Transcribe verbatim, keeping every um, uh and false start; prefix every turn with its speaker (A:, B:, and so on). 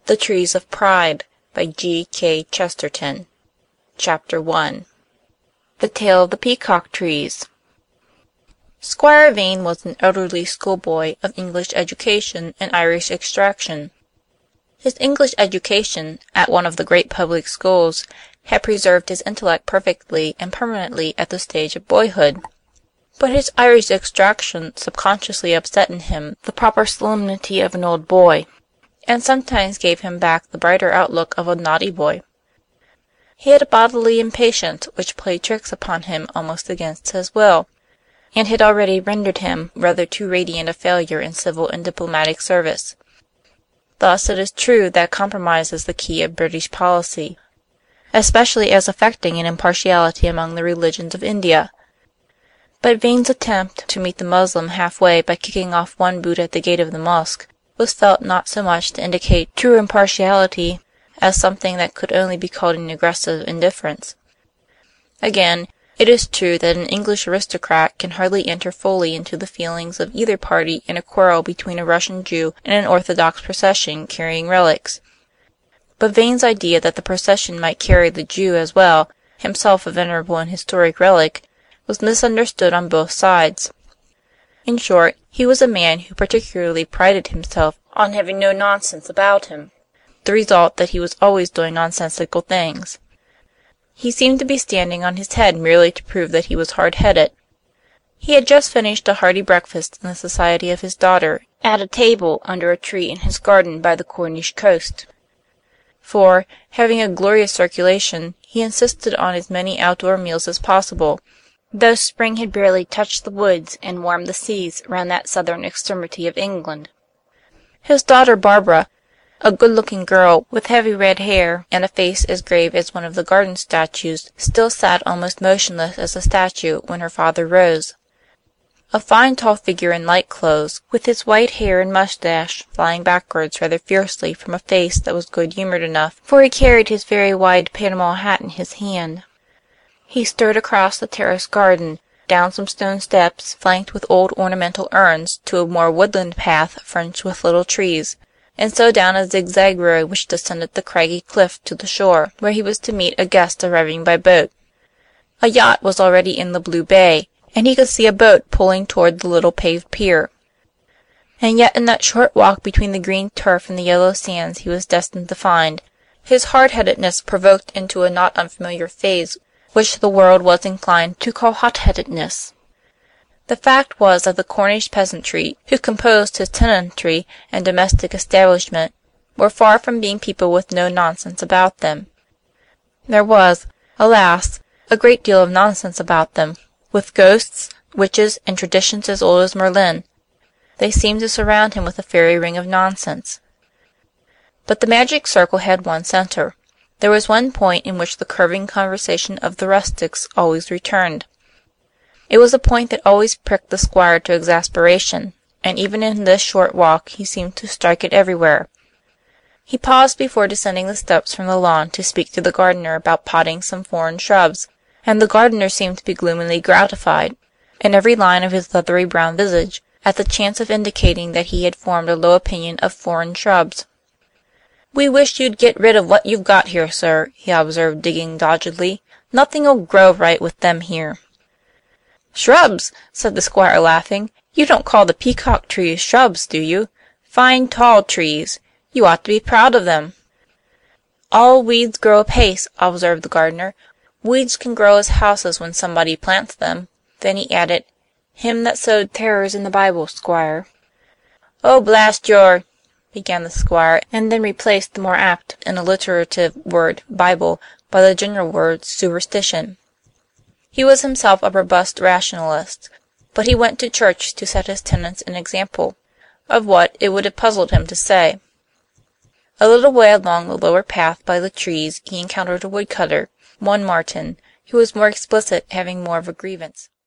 A: The Trees of Pride by G. K. Chesterton. Chapter one. The Tale of the Peacock Trees. Squire Vane was an elderly schoolboy of English education and Irish extraction. His English education, at one of the great public schools, had preserved his intellect perfectly and permanently at the stage of boyhood. But his Irish extraction subconsciously upset in him the proper solemnity of an old boy, and sometimes gave him back the brighter outlook of a naughty boy. He had a bodily impatience which played tricks upon him almost against his will, and had already rendered him rather too radiant a failure in civil and diplomatic service. Thus it is true that compromise is the key of British policy, especially as affecting an impartiality among the religions of India. But Vane's attempt to meet the Moslem half-way by kicking off one boot at the gate of the mosque was felt not so much to indicate true impartiality as something that could only be called an aggressive indifference. Again, it is true that an English aristocrat can hardly enter fully into the feelings of either party in a quarrel between a Russian Jew and an Orthodox procession carrying relics. But Vane's idea that the procession might carry the Jew as well, himself a venerable and historic relic, was misunderstood on both sides. In short, he was a man who particularly prided himself on having no nonsense about him, the result that he was always doing nonsensical things. He seemed to be standing on his head merely to prove that he was hard-headed. He had just finished a hearty breakfast in the society of his daughter, at a table under a tree in his garden by the Cornish coast. For, having a glorious circulation, he insisted on as many outdoor meals as possible, though spring had barely touched the woods and warmed the seas round that southern extremity of England. His daughter Barbara, a good-looking girl with heavy red hair and a face as grave as one of the garden statues, still sat almost motionless as a statue when her father rose. A fine tall figure in light clothes, with his white hair and moustache flying backwards rather fiercely from a face that was good-humoured enough, for he carried his very wide Panama hat in his hand. He strode across the terraced garden, down some stone steps flanked with old ornamental urns to a more woodland path fringed with little trees, and so down a zigzag road which descended the craggy cliff to the shore, where he was to meet a guest arriving by boat. A yacht was already in the blue bay, and he could see a boat pulling toward the little paved pier. And yet in that short walk between the green turf and the yellow sands he was destined to find, his hard-headedness provoked into a not unfamiliar phase which the world was inclined to call hot-headedness. The fact was that the Cornish peasantry, who composed his tenantry and domestic establishment, were far from being people with no nonsense about them. There was, alas, a great deal of nonsense about them, with ghosts, witches, and traditions as old as Merlin. They seemed to surround him with a fairy ring of nonsense. But the magic circle had one centre. There was one point in which the curving conversation of the rustics always returned. It was a point that always pricked the squire to exasperation, and even in this short walk he seemed to strike it everywhere. He paused before descending the steps from the lawn to speak to the gardener about potting some foreign shrubs, and the gardener seemed to be gloomily gratified, in every line of his leathery brown visage, at the chance of indicating that he had formed a low opinion of foreign shrubs. "We wish you'd get rid of what you've got here, sir," he observed, digging doggedly. "Nothing'll grow right with them here." "Shrubs!" said the squire, laughing. "You don't call the peacock trees shrubs, do you? Fine tall trees. You ought to be proud of them." "All weeds grow apace," observed the gardener. "Weeds can grow as houses when somebody plants them." Then he added, "Him that sowed terrors in the Bible, squire." "Oh, blast your—" began the squire, and then replaced the more apt and alliterative word Bible by the general word superstition. He was himself a robust rationalist, but he went to church to set his tenants an example of what it would have puzzled him to say. A little way along the lower path by the trees he encountered a woodcutter, one Martin, who was more explicit, having more of a grievance.